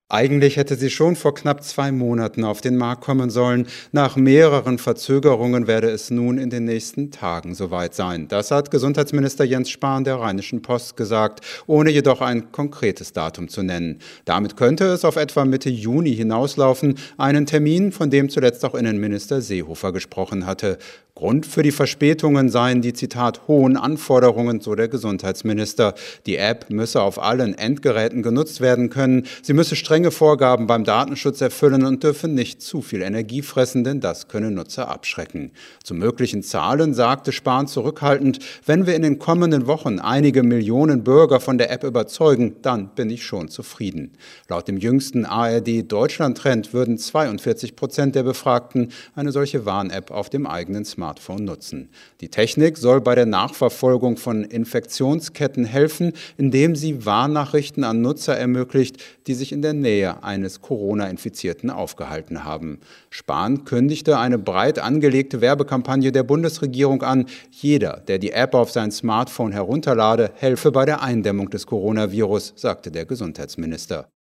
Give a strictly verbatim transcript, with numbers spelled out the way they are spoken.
Eigentlich hätte sie schon vor knapp zwei Monaten auf den Markt kommen sollen. Nach mehreren Verzögerungen werde es nun in den nächsten Tagen soweit sein. Das hat Gesundheitsminister Jens Spahn der Rheinischen Post gesagt, ohne jedoch ein konkretes Datum zu nennen. Damit könnte es auf etwa Mitte Juni hinauslaufen, einen Termin, von dem zuletzt auch Innenminister Seehofer gesprochen hatte. Grund für die Verspätungen seien die, Zitat, hohen Anforderungen, so der Gesundheitsminister. Die App müsse auf allen Endgeräten genutzt werden können. Sie müsse strenge Vorgaben beim Datenschutz erfüllen und dürfe nicht zu viel Energie fressen, denn das könne Nutzer abschrecken. Zu möglichen Zahlen sagte Spahn zurückhaltend: Wenn wir in den kommenden Wochen einige Millionen Bürger von der App überzeugen, dann bin ich schon zufrieden. Laut dem jüngsten A R D-Deutschland-Trend würden zweiundvierzig Prozent der Befragten eine solche Warn-App auf dem eigenen Smartphone nutzen. Die Technik soll bei der Nachverfolgung von Infektionsketten helfen, indem sie Warnnachrichten an Nutzer ermöglicht, die sich in der Nähe eines Corona-Infizierten aufgehalten haben. Spahn kündigte eine breit angelegte Werbekampagne der Bundesregierung an. Jeder, der die App auf sein Smartphone herunterlade, helfe bei der Eindämmung des Coronavirus, sagte der Gesundheitsminister.